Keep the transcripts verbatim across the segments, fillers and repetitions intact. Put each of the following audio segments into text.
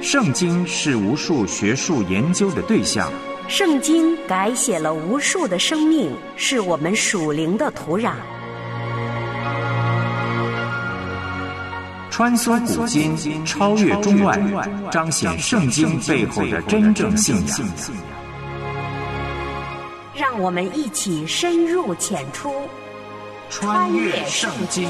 圣经是无数学术研究的对象， 圣经改写了无数的生命，是我们属灵的土壤。 穿梭古今，超越中外，彰显圣经背后的真正信仰。 让我们一起深入浅出， 穿越圣经。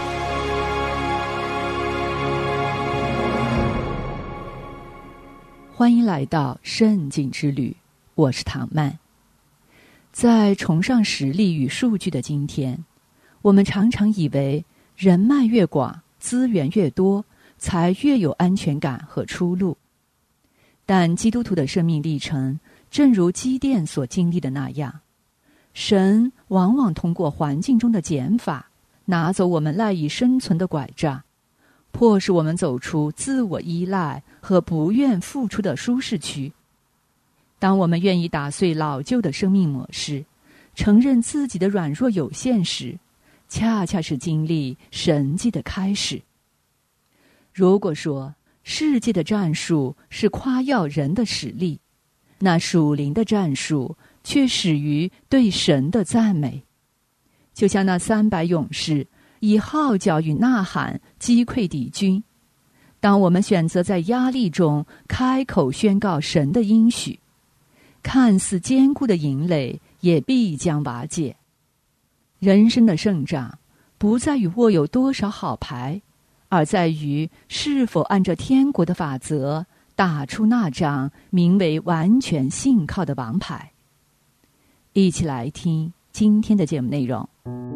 欢迎来到圣经之旅，我是唐曼。在崇尚实力与数据的今天，我们常常以为人脉越广，资源越多，才越有安全感和出路。但基督徒的生命历程，正如基甸所经历的那样，神往往通过环境中的减法，拿走我们赖以生存的拐杖，迫使我们走出自我依赖和不愿付出的舒适区。当我们愿意打碎老旧的生命模式，承认自己的软弱有限时，恰恰是经历神迹的开始。如果说世界的战术是夸耀人的实力，那属灵的战术却始于对神的赞美。就像那三百勇士以号角与呐喊击溃敌军，当我们选择在压力中开口宣告神的应许，看似坚固的营垒也必将瓦解。人生的胜仗不在于握有多少好牌，而在于是否按照天国的法则打出那张名为完全信靠的王牌。一起来听今天的节目内容。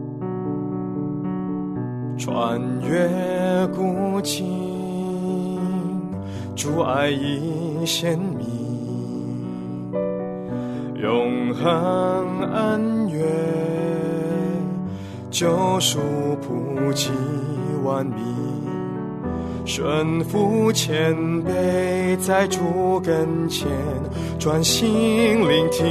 穿越古今，主爱已显明，永恒恩怨，救赎普及万民，顺服谦卑，在主跟前专心聆听，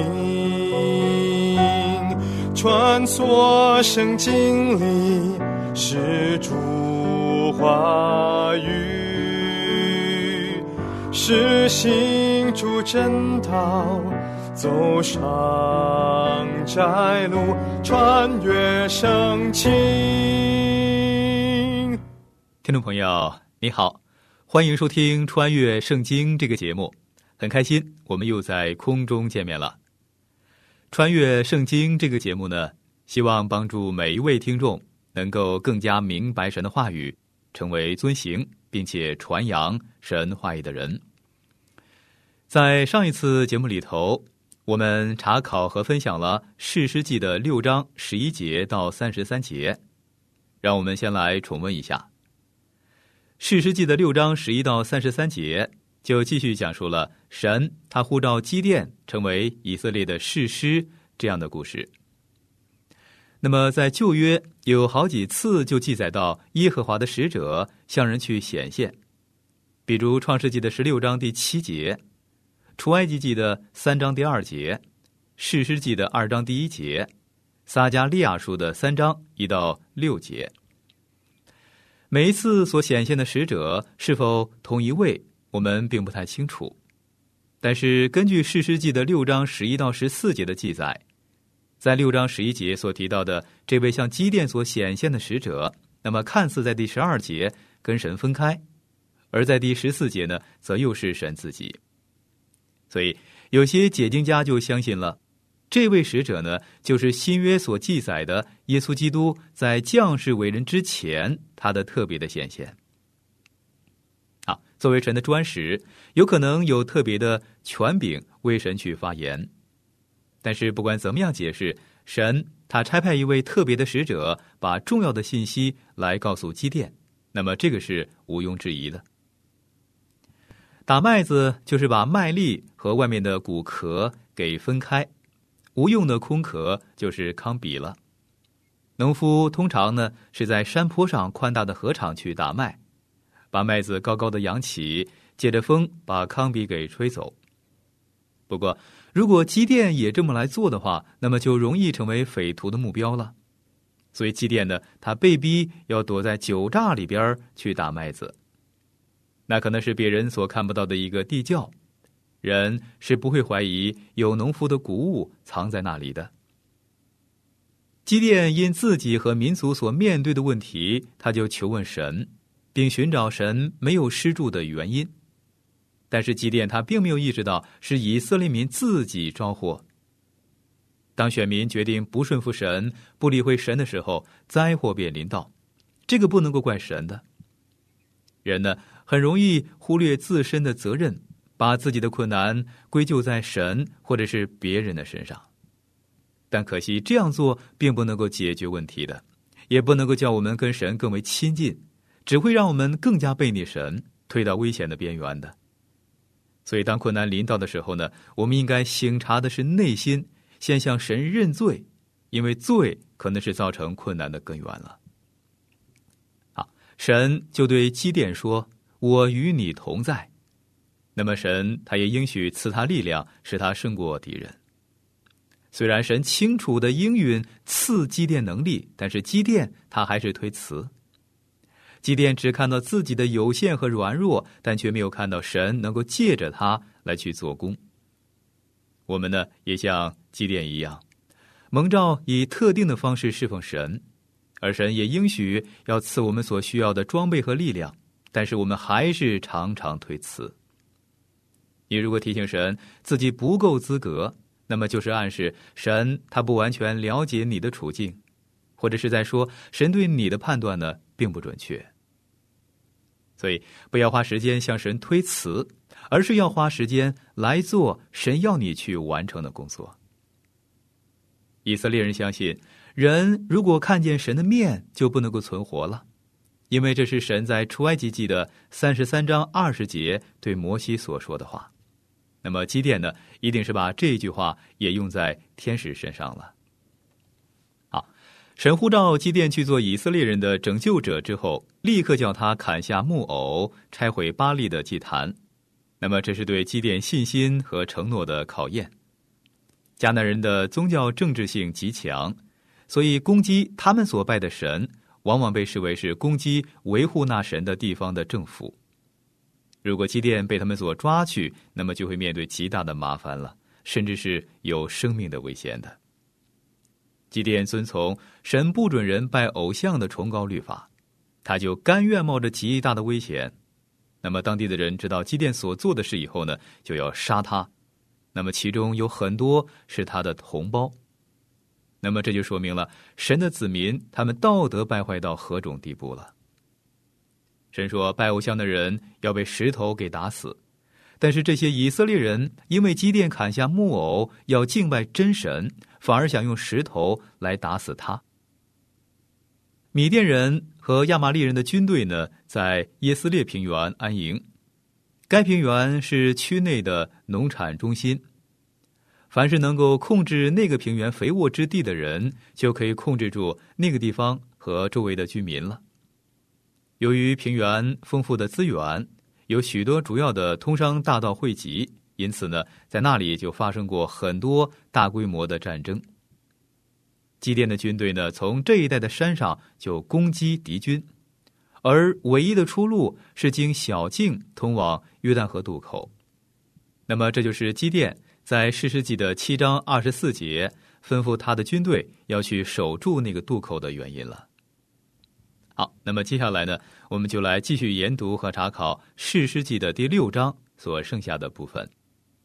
穿梭圣经里是主话语，是行主真道，走上窄路，穿越圣经。 听众朋友你好，欢迎收听《穿越圣经》这个节目，很开心我们又在空中见面了。穿越圣经这个节目呢，希望帮助每一位听众能够更加明白神的话语，成为遵行并且传扬神话语的人。在上一次节目里头，我们查考和分享了士师记的六章十一节到三十三节，让我们先来重温一下。士师记的六章十一到三十三节就继续讲述了神他呼召基甸成为以色列的士师这样的故事。那么在旧约有好几次就记载到耶和华的使者向人去显现，比如创世纪的十六章第七节，出埃及记的三章第二节，士师记的二章第一节，撒迦利亚书的三章一到六节。每一次所显现的使者是否同一位，我们并不太清楚，但是根据士师记的六章十一到十四节的记载，在六章十一节所提到的这位向基甸所显现的使者，那么看似在第十二节跟神分开，而在第十四节呢，则又是神自己。所以有些解经家就相信了，这位使者呢，就是新约所记载的耶稣基督在降世为人之前他的特别的显现。好，作为神的专使，有可能有特别的权柄为神去发言。但是不管怎么样解释，神他差派一位特别的使者，把重要的信息来告诉基甸，那么这个是毋庸置疑的。打麦子就是把麦粒和外面的谷壳给分开，无用的空壳就是糠秕了。农夫通常呢是在山坡上宽大的禾场去打麦，把麦子高高的扬起，借着风把糠秕给吹走。不过如果基甸也这么来做的话，那么就容易成为匪徒的目标了。所以基甸呢，他被逼要躲在酒榨里边去打麦子。 那可能是别人所看不到的一个地窖，人是不会怀疑有农夫的谷物藏在那里的。基甸因自己和民族所面对的问题，他就求问神，并寻找神没有施助的原因。但是基甸他并没有意识到是以色列民自己招祸。当选民决定不顺服神，不理会神的时候，灾祸便临到，这个不能够怪神的。人呢，很容易忽略自身的责任，把自己的困难归咎在神或者是别人的身上。但可惜这样做并不能够解决问题的，也不能够叫我们跟神更为亲近，只会让我们更加背逆神，推到危险的边缘的。所以当困难临到的时候呢，我们应该省察的是内心，先向神认罪，因为罪可能是造成困难的根源了。好，神就对基甸说，我与你同在。那么神他也应许赐他力量，使他胜过敌人。虽然神清楚的应允赐基甸能力，但是基甸他还是推辞。基甸只看到自己的有限和软弱，但却没有看到神能够借着他来去做工。我们呢，也像基甸一样，蒙召以特定的方式侍奉神，而神也应许要赐我们所需要的装备和力量，但是我们还是常常推辞。你如果提醒神自己不够资格，那么就是暗示神他不完全了解你的处境，或者是在说神对你的判断呢并不准确。所以不要花时间向神推辞，而是要花时间来做神要你去完成的工作。以色列人相信，人如果看见神的面就不能够存活了，因为这是神在出埃及记的三十三章二十节对摩西所说的话。那么基甸呢，一定是把这句话也用在天使身上了。好，神呼召基甸去做以色列人的拯救者之后，立刻叫他砍下木偶，拆毁巴力的祭坛。那么这是对基甸信心和承诺的考验。迦南人的宗教政治性极强，所以攻击他们所拜的神，往往被视为是攻击维护那神的地方的政府。如果基甸被他们所抓去，那么就会面对极大的麻烦了，甚至是有生命的危险的。基甸遵从神不准人拜偶像的崇高律法，他就甘愿冒着极大的危险。那么当地的人知道基甸所做的事以后呢，就要杀他。那么其中有很多是他的同胞。那么这就说明了神的子民他们道德败坏到何种地步了。神说拜偶像的人要被石头给打死，但是这些以色列人因为基甸砍下木偶要敬拜真神，反而想用石头来打死他。米甸人和亚玛力人的军队呢，在耶斯列平原安营。该平原是区内的农产中心，凡是能够控制那个平原肥沃之地的人，就可以控制住那个地方和周围的居民了。由于平原丰富的资源，有许多主要的通商大道汇集，因此呢，在那里就发生过很多大规模的战争。基甸的军队呢，从这一带的山上就攻击敌军，而唯一的出路是经小径通往约旦河渡口。那么这就是基甸在士师记的七章二十四节吩咐他的军队要去守住那个渡口的原因了。好，那么接下来呢，我们就来继续研读和查考士师记的第六章所剩下的部分。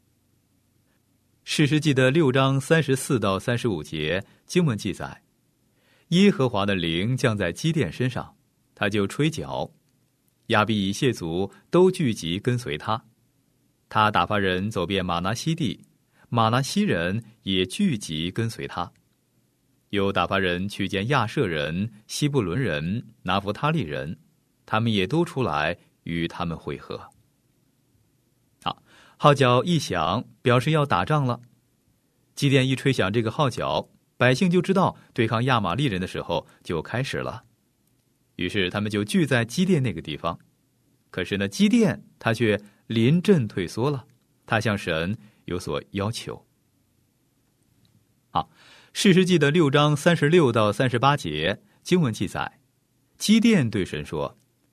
士师记的六章三十四到三十五节经文记载，耶和华的灵降在基甸身上，他就吹角，亚比以谢族都聚集跟随他。他打发人走遍玛拿西地，玛拿西人也聚集跟随他。又打发人去见亚舍人、西布伦人、拿弗他利人，他们也都出来与他们会合。好，号角一响，表示要打仗了。基甸一吹响这个号角，百姓就知道对抗亚玛力人的时候就开始了。于是他们就聚在基甸那个地方。可是呢，基甸他却临阵退缩了，他向神有所要求。好，士师记的六章三十六到三十八节经文记载，基甸对神说：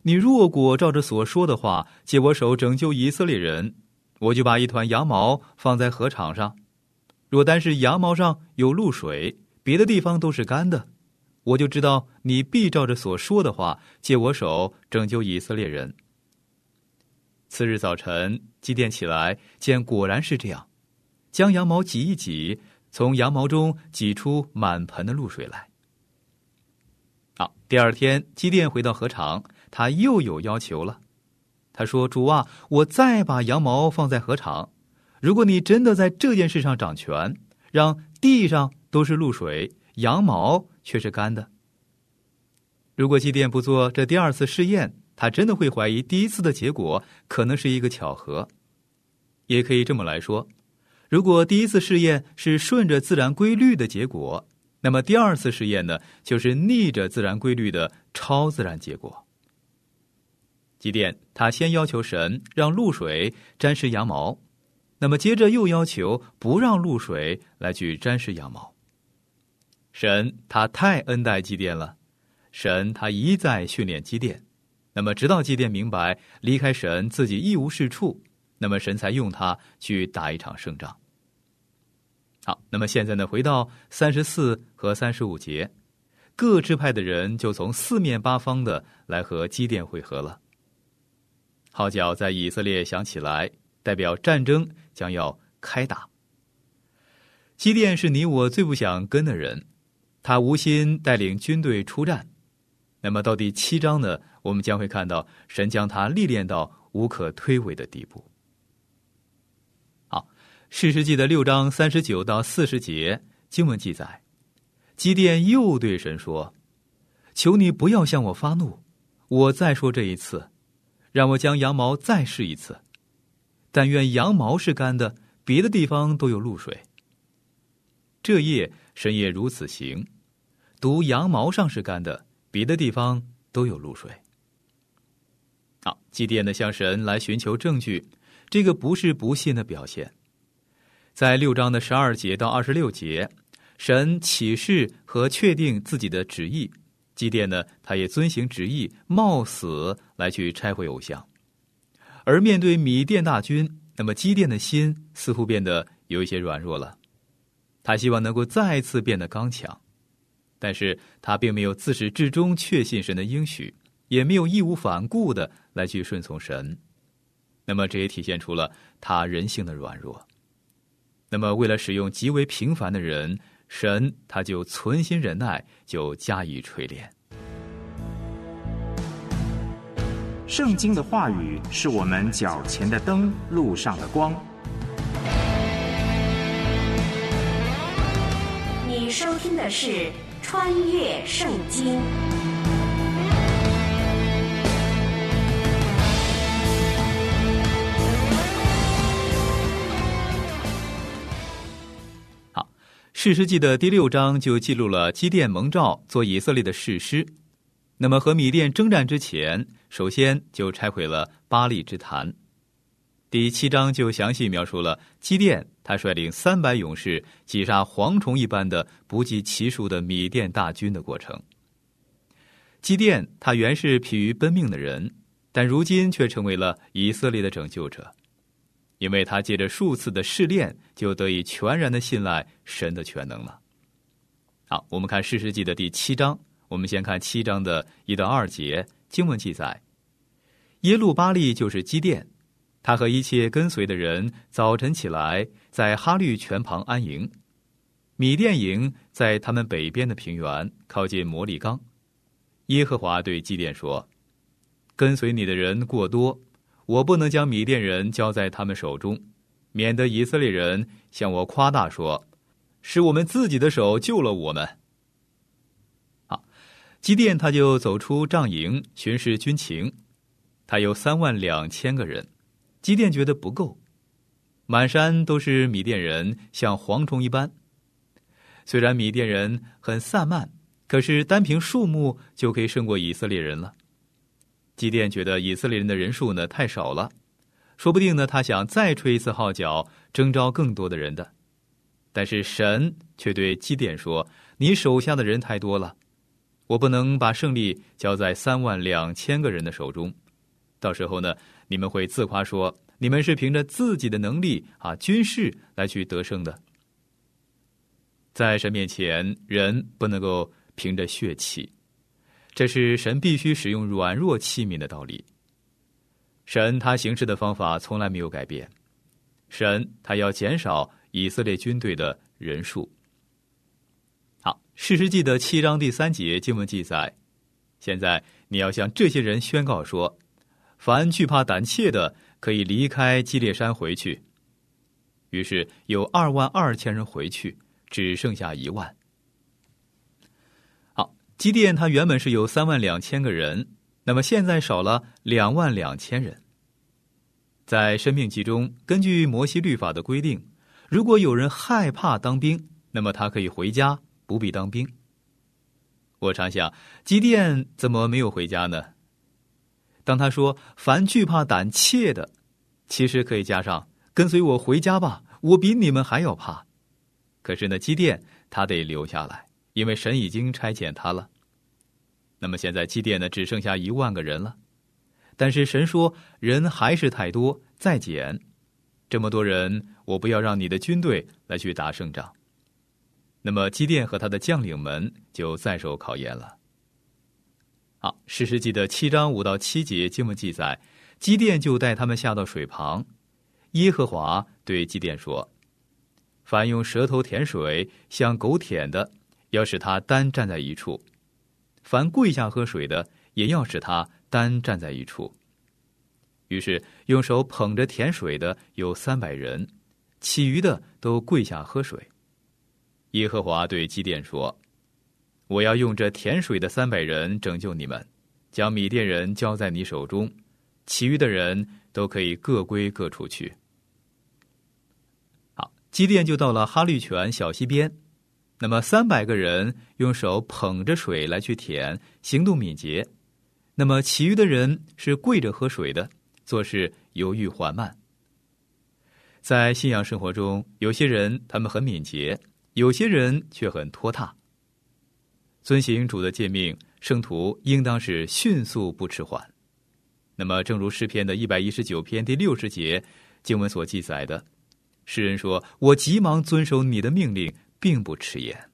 你若果照着所说的话借我手拯救以色列人，我就把一团羊毛放在禾场上，若单是羊毛上有露水，别的地方都是干的，我就知道你必照着所说的话借我手拯救以色列人。次日早晨，基甸起来，见果然是这样，将羊毛挤一挤，从羊毛中挤出满盆的露水来。好，第二天基甸回到禾场，他又有要求了。他说，主啊，我再把羊毛放在禾场，如果你真的在这件事上掌权，让地上都是露水，羊毛却是干的。如果基甸不做这第二次试验，他真的会怀疑第一次的结果可能是一个巧合。也可以这么来说，如果第一次试验是顺着自然规律的结果，那么第二次试验呢，就是逆着自然规律的超自然结果。基甸他先要求神让露水沾湿羊毛，那么接着又要求不让露水来去沾湿羊毛。神他太恩待基甸了，神他一再训练基甸，那么直到基甸明白离开神自己一无是处，那么神才用他去打一场胜仗。好，那么现在呢，回到三十四和三十五节，各支派的人就从四面八方的来和基甸会合了。号角在以色列响起来，代表战争将要开打。基甸是你我最不想跟的人，他无心带领军队出战。那么到第七章呢，我们将会看到神将他历练到无可推诿的地步。好，士师记的六章三十九到四十节经文记载，基甸又对神说，求你不要向我发怒，我再说这一次，让我将羊毛再试一次，但愿羊毛是干的，别的地方都有露水。这夜神也如此行，独羊毛上是干的，别的地方都有露水。好，基甸的向神来寻求证据，这个不是不信的表现。在六章的十二节到二十六节，神启示和确定自己的旨意，基甸呢，他也遵行旨意，冒死来去拆毁偶像。而面对米甸大军，那么基甸的心似乎变得有一些软弱了，他希望能够再次变得刚强，但是他并没有自始至终确信神的应许，也没有义无反顾的来去顺从神。那么这也体现出了他人性的软弱。那么为了使用极为平凡的人，神他就存心忍耐，就加以锤炼。 圣经的话语是我们脚前的灯，路上的光。 你收听的是《穿越圣经》。 士师记的第六章就记录了基甸蒙召做以色列的士师。那么和米甸征战之前，首先就拆毁了巴力之坛。第七章就详细描述了基甸他率领三百勇士击杀蝗虫一般的不计其数的米甸大军的过程。基甸他原是疲于奔命的人，但如今却成为了以色列的拯救者，因为他借着数次的试炼，就得以全然的信赖神的全能了。好，我们看士师记的第七章，我们先看七章的一到二节，经文记载，耶路巴力就是基甸，他和一切跟随的人早晨起来，在哈律泉旁安营。米甸营在他们北边的平原，靠近摩利冈。耶和华对基甸说，跟随你的人过多，我不能将米甸人交在他们手中，免得以色列人向我夸大说，是我们自己的手救了我们。好，基甸他就走出帐营巡视军情，他有三万两千个人，基甸觉得不够，满山都是米甸人，像蝗虫一般。虽然米甸人很散漫，可是单凭数目就可以胜过以色列人了。基甸觉得以色列人的人数呢太少了，说不定呢他想再吹一次号角，征召更多的人的。但是神却对基甸说，你手下的人太多了， 我不能把胜利交在三万两千个人的手中。到时候呢，你们会自夸说，你们是凭着自己的能力啊，军事来去得胜的。在神面前，人不能够凭着血气，这是神必须使用软弱器皿的道理。神他行事的方法从来没有改变，神他要减少以色列军队的人数。好，士师记的七章第三节经文记载，现在你要向这些人宣告说，凡惧怕胆怯的，可以离开基列山回去。于是有二万二千人回去，只剩下一万。好，基甸他原本是有三万两千个人，那么现在少了两万两千人。在申命记中，根据摩西律法的规定，如果有人害怕当兵，那么他可以回家，不必当兵。我常想，基甸怎么没有回家呢？当他说凡惧怕胆怯的，其实可以加上跟随我回家吧，我比你们还要怕。可是呢，基甸他得留下来，因为神已经差遣他了。那么现在基甸呢，只剩下一万个人了，但是神说人还是太多，再减。这么多人，我不要让你的军队来去打胜仗。那么基甸和他的将领们就再受考验了。好，士师记的七章五到七节经文记载，基甸就带他们下到水旁，耶和华对基甸说，凡用舌头舔水像狗舔的，要使他单站在一处，凡跪下喝水的，也要使他单站在一处。于是用手捧着舔水的有三百人，其余的都跪下喝水。耶和华对基甸说，我要用这舔水的三百人拯救你们，将米甸人交在你手中，其余的人都可以各归各处去。好，基甸就到了哈律泉小溪边，那么三百个人用手捧着水来去舔，行动敏捷。那么其余的人是跪着喝水的，做事犹豫缓慢。在信仰生活中，有些人他们很敏捷，有些人却很拖沓。遵行主的诫命，圣徒应当是迅速不迟缓。那么正如诗篇的一百一十九篇第六十节经文所记载的，诗人说，我急忙遵守你的命令，并不迟延。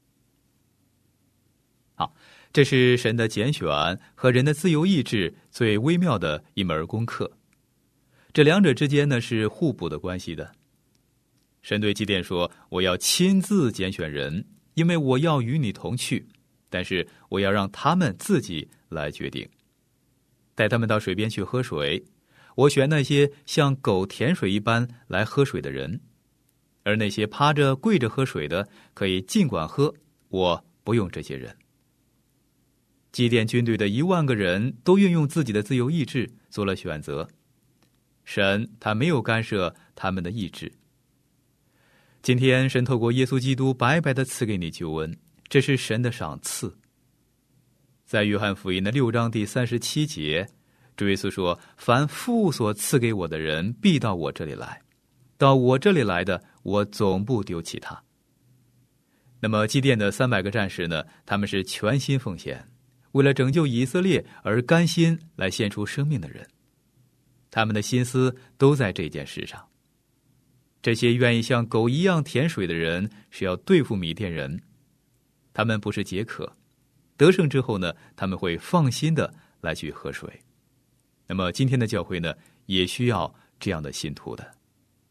好，这是神的拣选和人的自由意志最微妙的一门功课，这两者之间呢是互补的关系的。神对基甸说，我要亲自拣选人，因为我要与你同去，但是我要让他们自己来决定。带他们到水边去喝水，我选那些像狗舔水一般来喝水的人，而那些趴着跪着喝水的可以尽管喝，我不用这些人。基甸军队的一万个人都运用自己的自由意志做了选择，神他没有干涉他们的意志。今天神透过耶稣基督白白地赐给你救恩，这是神的赏赐。在约翰福音的六章第三十七节，主耶稣说，凡父所赐给我的人必到我这里来，到我这里来的，我总不丢弃他。那么基甸的三百个战士呢，他们是全心奉献，为了拯救以色列而甘心来献出生命的人，他们的心思都在这件事上。这些愿意像狗一样舔水的人是要对付米甸人，他们不是解渴，得胜之后呢，他们会放心的来去喝水。那么今天的教会呢，也需要这样的信徒的。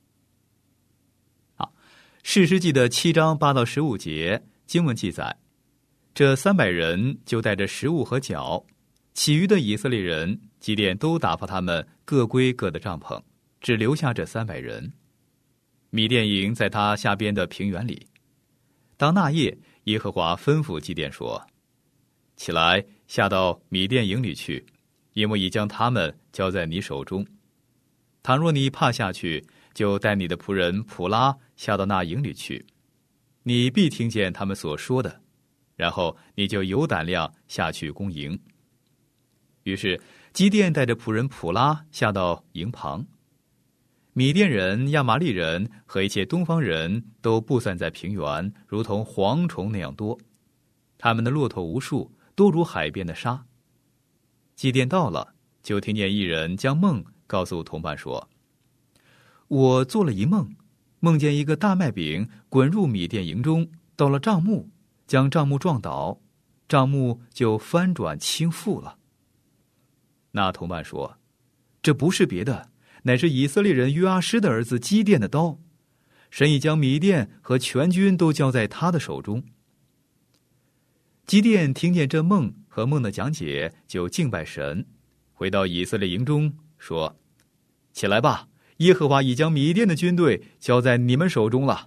好，士师记的七章八到十五节经文记载，这三百人就带着食物和脚，其余的以色列人基甸都打发他们各归各的帐篷，只留下这三百人。米甸营在他下边的平原里。当那夜，耶和华吩咐基甸说，起来下到米甸营里去，因为已将他们交在你手中。倘若你怕下去，就带你的仆人普拉下到那营里去，你必听见他们所说的，然后你就有胆量下去攻营。于是基甸带着仆人普拉下到营旁，米甸人、亚玛利人和一切东方人都布散在平原，如同蝗虫那样多，他们的骆驼无数， 多如海边的沙。基甸到了，就听见一人将梦告诉同伴说：我做了一梦，梦见一个大麦饼滚入米甸营中，到了帐幕，将帐幕撞倒，帐幕就翻转倾覆了。那同伴说：这不是别的，乃是以色列人约阿施的儿子基甸的刀，神已将米甸和全军都交在他的手中。基甸听见这梦和梦的讲解，就敬拜神，回到以色列营中说：起来吧，耶和华已将米甸的军队交在你们手中了。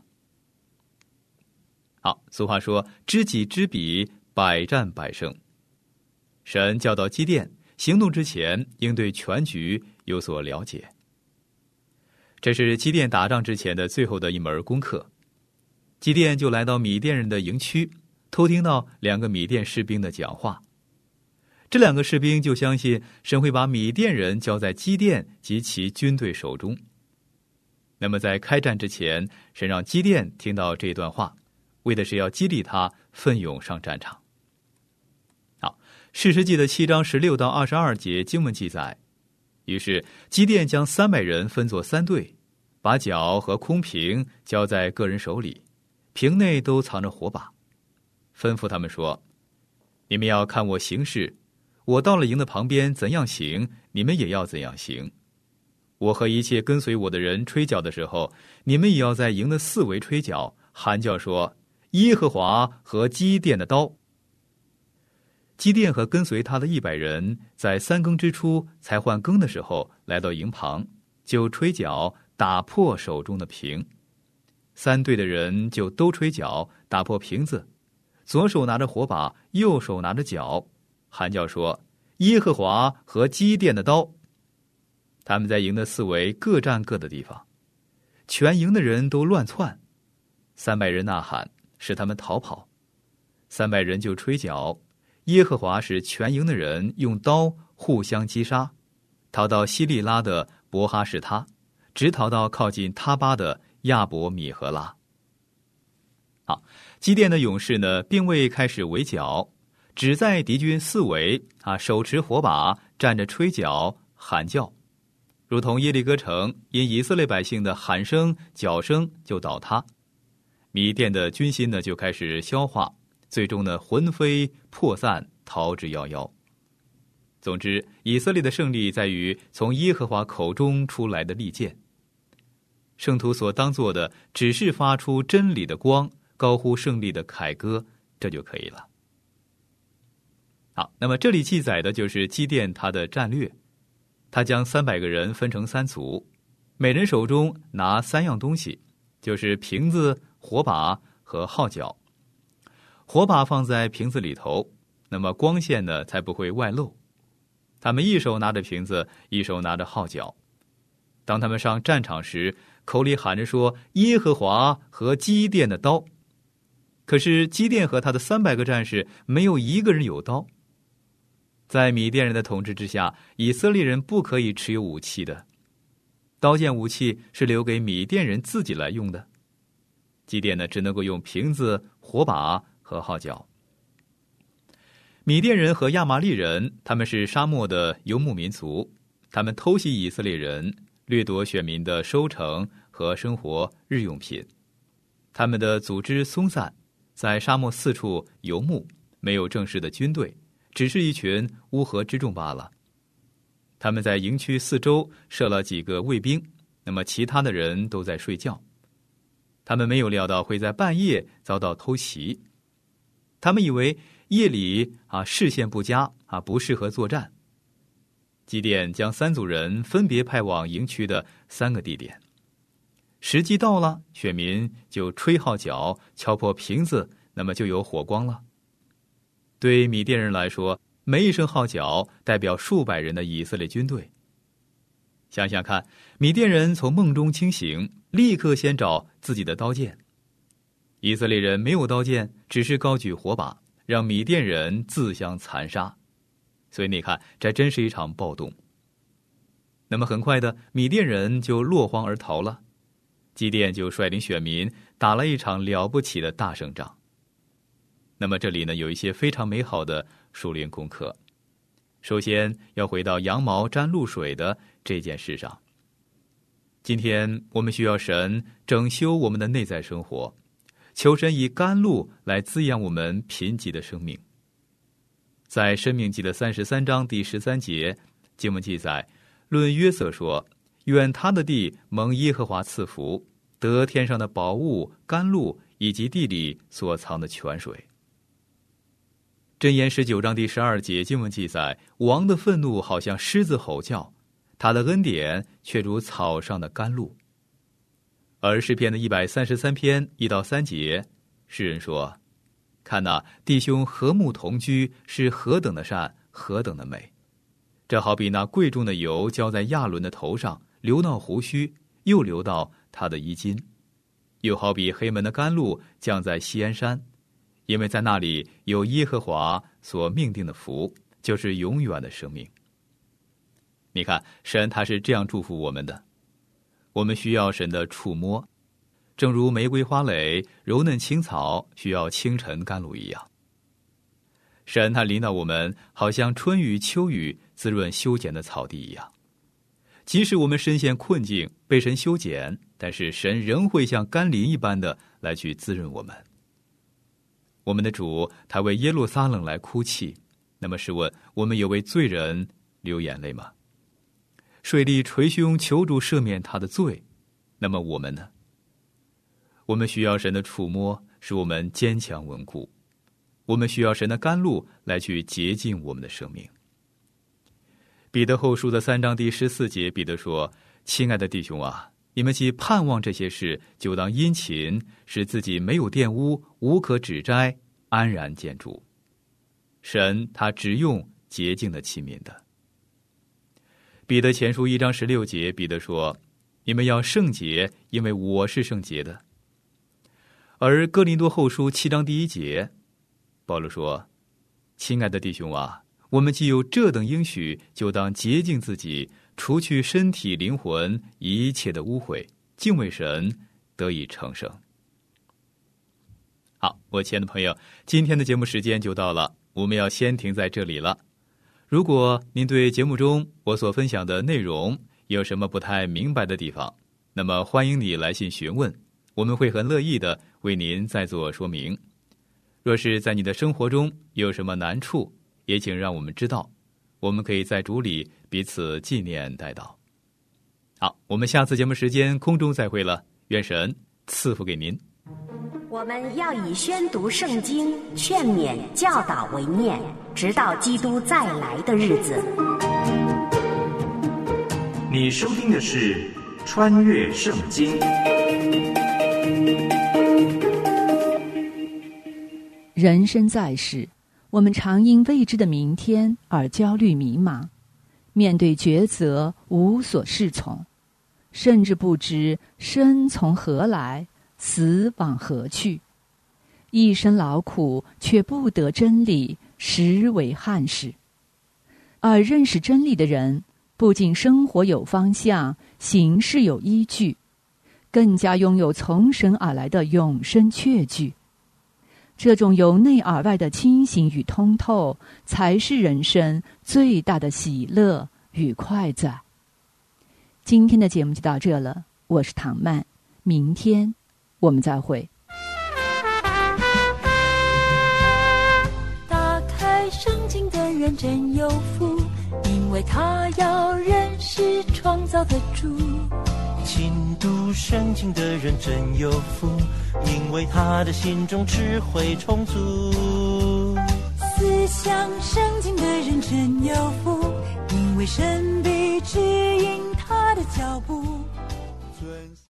好，俗话说知己知彼，百战百胜。神教导基甸行动之前应对全局有所了解。这是基甸打仗之前的最后的一门功课。基甸就来到米甸人的营区，偷听到两个米甸士兵的讲话。这两个士兵就相信神会把米甸人交在基甸及其军队手中。那么在开战之前，神让基甸听到这段话，为的是要激励他奋勇上战场。好，士师记的七章十六到二十二节经文记载，于是基甸将三百人分作三队，把角和空瓶交在个人手里，瓶内都藏着火把，吩咐他们说：你们要看我行事，我到了营的旁边怎样行，你们也要怎样行。我和一切跟随我的人吹角的时候，你们也要在营的四围吹角，喊叫说：耶和华和基甸的刀。基甸和跟随他的一百人，在三更之初才换更的时候，来到营旁，就吹角打破手中的瓶。三队的人就都吹角打破瓶子，左手拿着火把，右手拿着角，喊叫说：耶和华和基甸的刀。他们在营的四围各站各的地方，全营的人都乱窜，三百人呐喊，使他们逃跑。三百人就吹角，耶和华使全营的人用刀互相击杀，逃到西利拉的伯哈士他，直逃到靠近他巴的亚伯米和拉。好，基甸的勇士呢，并未开始围剿，只在敌军四围啊，手持火把，站着吹角喊叫，如同耶利哥城因以色列百姓的喊声角声就倒塌。米甸的军心呢就开始消化，最终呢魂飞魄散，逃之夭夭。总之，以色列的胜利在于从耶和华口中出来的利剑。圣徒所当做的只是发出真理的光，高呼胜利的凯歌，这就可以了。好，那么这里记载的就是基甸他的战略。他将三百个人分成三组，每人手中拿三样东西，就是瓶子、火把和号角。火把放在瓶子里头，那么光线呢才不会外露。他们一手拿着瓶子，一手拿着号角。当他们上战场时，口里喊着说：耶和华和基甸的刀。可是基甸和他的三百个战士没有一个人有刀。在米甸人的统治之下，以色列人不可以持有武器的，刀剑武器是留给米甸人自己来用的。基甸呢，只能够用瓶子、火把和号角。米甸人和亚玛力人，他们是沙漠的游牧民族，他们偷袭以色列人，掠夺选民的收成和生活日用品。他们的组织松散，在沙漠四处游牧，没有正式的军队，只是一群乌合之众罢了。他们在营区四周设了几个卫兵，那么其他的人都在睡觉。他们没有料到会在半夜遭到偷袭，他们以为夜里啊视线不佳啊不适合作战。基甸将三组人分别派往营区的三个地点。时机到了，选民就吹号角，敲破瓶子，那么就有火光了。对米甸人来说，每一声号角代表数百人的以色列军队。想想看，米甸人从梦中清醒，立刻先找自己的刀剑。以色列人没有刀剑，只是高举火把，让米甸人自相残杀。所以你看，这真是一场暴动。那么很快的，米甸人就落荒而逃了。基甸就率领选民打了一场了不起的大胜仗。 那么这里呢有一些非常美好的属灵功课。首先要回到羊毛沾露水的这件事上。今天我们需要神整修我们的内在生活，求神以甘露来滋养我们贫瘠的生命。在申命记的三十三章第十三节，经文记载，论约瑟说，愿他的地蒙耶和华赐福，得天上的宝物甘露，以及地里所藏的泉水。箴言十九章第十二节，经文记载，王的愤怒好像狮子吼叫，他的恩典却如草上的甘露。而诗篇的一百三十三篇一到三节，诗人说，看哪，弟兄和睦同居，是何等的善，何等的美。这好比那贵重的油浇在亚伦的头上，流到胡须，又流到他的衣襟。又好比黑门的甘露降在锡安山，因为在那里有耶和华所命定的福，就是永远的生命。你看，神他是这样祝福我们的。我们需要神的触摸，正如玫瑰花蕾柔嫩青草需要清晨甘露一样。神他临到我们，好像春雨秋雨滋润修剪的草地一样。即使我们身陷困境，被神修剪，但是神仍会像甘霖一般的来去滋润我们。我们的主他为耶路撒冷来哭泣，那么试问，我们有为罪人流眼泪吗？税吏捶胸求主赦免他的罪，那么我们呢？我们需要神的触摸，使我们坚强稳固。我们需要神的甘露来去洁净我们的生命。彼得后书的三章第十四节，彼得说，亲爱的弟兄啊，你们既盼望这些事，就当殷勤，使自己没有玷污，无可指摘，安然见主。神他只用洁净的器皿的。彼得前书一章十六节，彼得说，你们要圣洁，因为我是圣洁的。而哥林多后书七章第一节，保罗说，亲爱的弟兄啊，我们既有这等应许，就当洁净自己，除去身体灵魂一切的污秽，敬畏神，得以成圣。好，我亲爱的朋友，今天的节目时间就到了，我们要先停在这里了。如果您对节目中我所分享的内容有什么不太明白的地方，那么欢迎你来信询问，我们会很乐意的为您再做说明。若是在你的生活中有什么难处，也请让我们知道，我们可以在主里彼此纪念代祷。好，我们下次节目时间空中再会了，愿神赐福给您。 我们要以宣读圣经、劝勉、教导为念，直到基督再来的日子。 你收听的是《穿越圣经》。 人生在世，我们常因未知的明天而焦虑迷茫，面对抉择无所适从，甚至不知生从何来，死往何去。一生劳苦，却不得真理，实为憾事。而认识真理的人，不仅生活有方向，行事有依据，更加拥有从神而来的永生确据。这种由内而外的清醒与通透，才是人生最大的喜乐与快在。今天的节目就到这了，我是唐曼，明天我们再会。 打开圣经的人真有福，因为他要认识创造的主。 勤读圣经的人真有福，因为他的心中智慧充足。 思想圣经的人真有福，因为神必指引他的脚步。